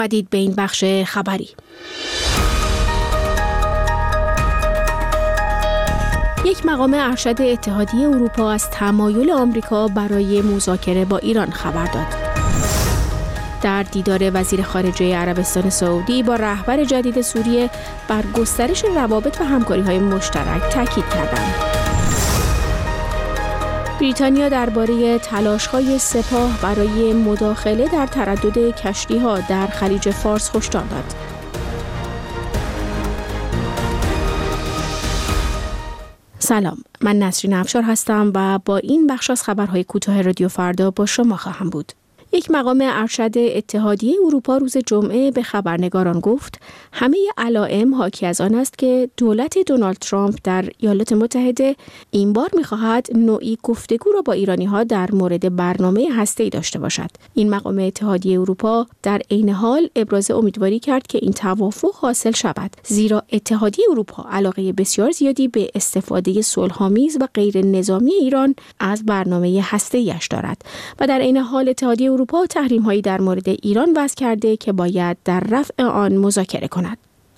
بدید به این بخش خبری. یک مقام ارشد اتحادیه اروپا از تمایل آمریکا برای مذاکره با ایران خبر داد. در دیدار وزیر خارجه عربستان سعودی با رهبر جدید سوریه بر گسترش روابط و همکاری‌های مشترک تاکید کردند. بریتانیا درباره تلاش‌های سپاه برای مداخله در تردد کشتی‌ها در خلیج فارس هشدار داد. سلام، من نسرین افشار هستم و با این بخش از خبرهای کوتاه رادیو فردا با شما خواهم بود. یک مقام ارشد اتحادیه اروپا روز جمعه به خبرنگاران گفت همه علائم حاکی از آن است که دولت دونالد ترامپ در ایالات متحده این بار می‌خواهد نوعی گفتگو را با ایرانی‌ها در مورد برنامه هسته‌ای داشته باشد. این مقام اتحادیه اروپا در عین حال ابراز امیدواری کرد که این توافق حاصل شود، زیرا اتحادیه اروپا علاقه بسیار زیادی به استفاده صلح‌آمیز و غیر نظامی ایران از برنامه هسته‌ایش دارد و در عین حال اتحادیه اروپا تحریم‌هایی در مورد ایران وضع کرده که باید در رفع آن مذاکره کند.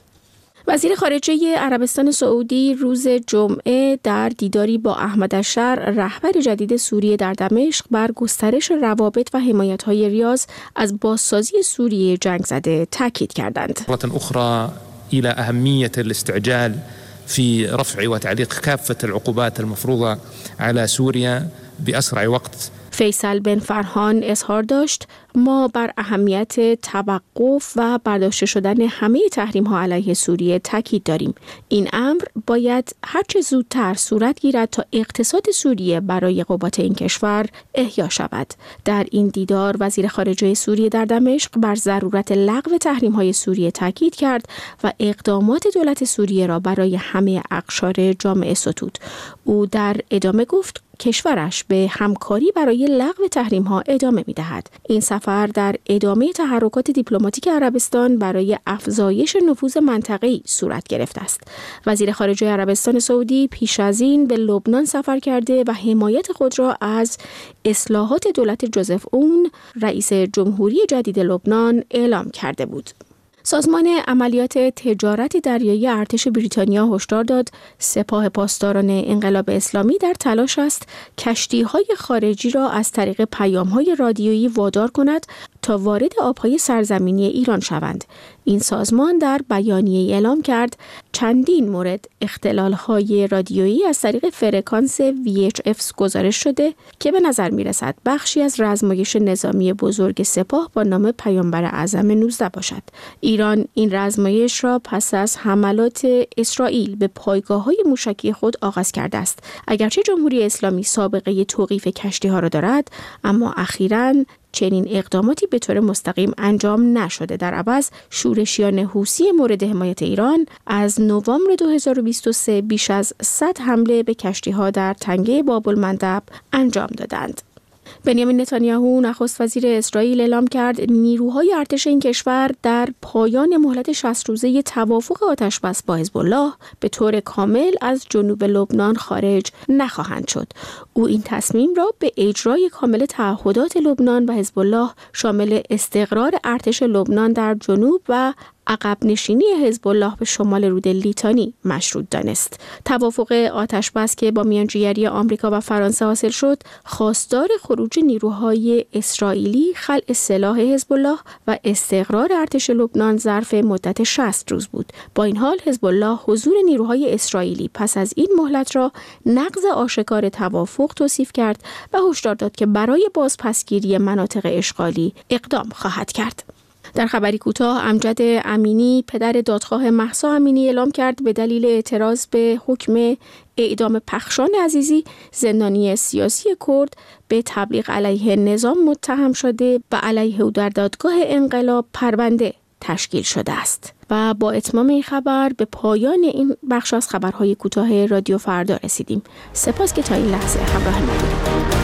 وزیر خارجه عربستان سعودی روز جمعه در دیداری با احمد الشر رهبر جدید سوریه در دمشق بر گسترش روابط و حمایت‌های ریاض از بازسازی سوریه جنگ زده تاکید کردند. مرة أخرى إلى أهمية الاستعجال في رفع وتعليق كافة العقوبات المفروضة على سوريا بأسرع وقت. فیصل بن فرهان اظهار داشت ما بر اهمیت توقف و برداشته شدن همه تحریم‌ها علیه سوریه تاکید داریم. این امر باید هرچه زودتر صورت گیرد تا اقتصاد سوریه برای قوات این کشور احیا شود. در این دیدار وزیر خارجه سوریه در دمشق بر ضرورت لغو تحریم‌های سوریه تاکید کرد و اقدامات دولت سوریه را برای همه اقشار جامعه ستود. او در ادامه گفت کشورش به همکاری برای لغو تحریم‌ها ادامه می‌دهد. این سفر در ادامه تحرکات دیپلماتیک عربستان برای افزایش نفوذ منطقه‌ای صورت گرفته است. وزیر خارجه عربستان سعودی پیش از این به لبنان سفر کرده و حمایت خود را از اصلاحات دولت جوزف اون رئیس جمهوری جدید لبنان اعلام کرده بود. سازمان عملیات تجارت دریایی ارتش بریتانیا هشدار داد سپاه پاسداران انقلاب اسلامی در تلاش است کشتی‌های خارجی را از طریق پیام‌های رادیویی وادار کند تا وارد آب‌های سرزمینی ایران شوند. این سازمان در بیانیه‌ای اعلام کرد چندین مورد اختلال‌های رادیویی از طریق فرکانس VHF گزارش شده که به نظر می‌رسد بخشی از رزمایش نظامی بزرگ سپاه با نام پیامبر اعظم 19 باشد. ایران این رزمایش را پس از حملات اسرائیل به پایگاه‌های موشکی خود آغاز کرده است. اگرچه جمهوری اسلامی سابقه توقیف کشتی‌ها را دارد، اما اخیراً چنین اقداماتی به طور مستقیم انجام نشده. در عوض شورشیان حوثی مورد حمایت ایران از نوامبر 2023 بیش از 100 حمله به کشتی‌ها در تنگه باب‌المندب انجام دادند. بنیامین نتانیاهو نخست وزیر اسرائیل اعلام کرد نیروهای ارتش این کشور در پایان مهلت 60 روزه توافق آتشبس با حزب الله به طور کامل از جنوب لبنان خارج نخواهند شد. او این تصمیم را به اجرای کامل تعهدات لبنان و حزب الله شامل استقرار ارتش لبنان در جنوب و عقب نشینی حزب الله به شمال رود لیتانی مشروط دانست. توافق آتشبس که با میانجیگری آمریکا و فرانسه حاصل شد، خواستار خروج نیروهای اسرائیلی، خلع سلاح حزب الله و استقرار ارتش لبنان ظرف مدت 60 روز بود. با این حال حزب الله حضور نیروهای اسرائیلی پس از این مهلت را نقض آشکار توافق توصیف کرد و هشدار داد که برای بازپسگیری مناطق اشغالی اقدام خواهد کرد. در خبری کوتاه امجد امینی پدر دادخواه مهسا امینی اعلام کرد به دلیل اعتراض به حکم اعدام پخشان عزیزی زندانی سیاسی کرد به تبلیغ علیه نظام متهم شده و علیه او در دادگاه انقلاب پرونده تشکیل شده است. و با اتمام این خبر به پایان این بخش از خبرهای کوتاه رادیو فردا رسیدیم. سپاس که تا این لحظه همراه ما بودید.